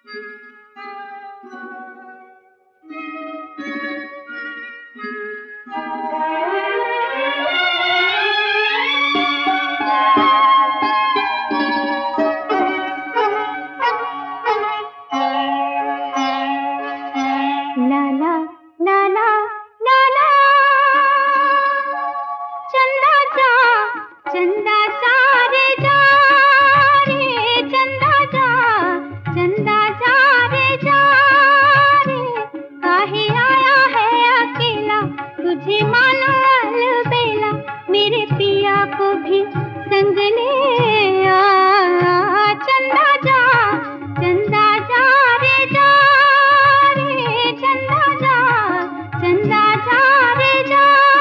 को भी संग ले आ। चंदा जा चंदा जा रे जा रे, चंदा जा चंदा जा रे जा।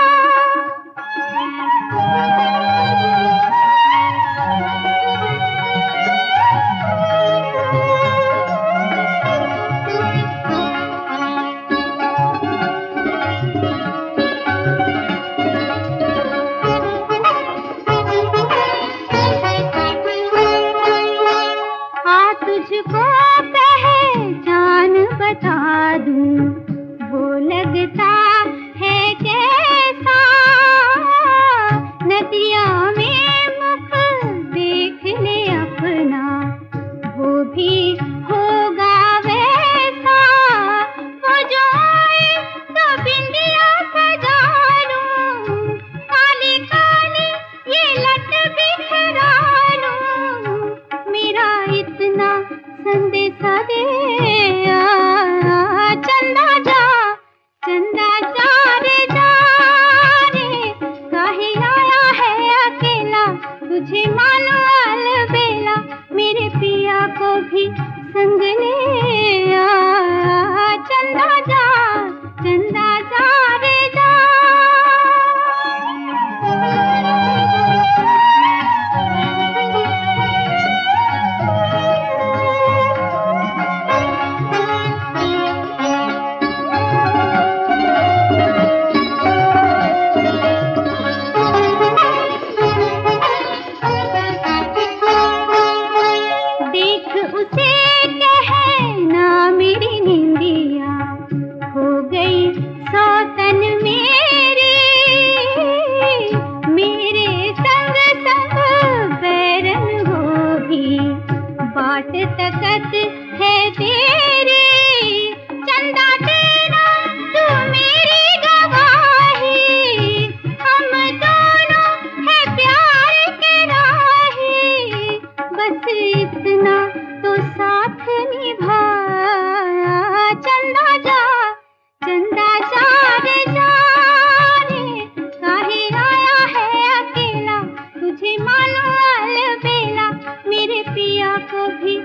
तुझको पहचान बता दूं, वो लगता है कैसा, नदिया में मुख देख ले अपना, वो भी होगा वैसा। वो जो आए तो बिंदिया सजा लूं, काली काली ये लट बिखरा लूं, मेरा इतना संदेशा दे आ। चंदा जा रे जा रे, काहे आया है अकेला, तुझे मानो अलबेला, मेरे पिया को भी संग ले आ। चंदा जा रे जा। सौतन मेरी मेरे संग संग बैरन होगी, बाट तकत है तेरी, चंदा तेरा तू मेरी गवाही, हम दोनों है प्यार के राही, बस इतना तो साथ निभा। चंदा जा रे जा रे, काहे आया है अकेला, तुझे मानो अलबेला, मेरे पिया को भी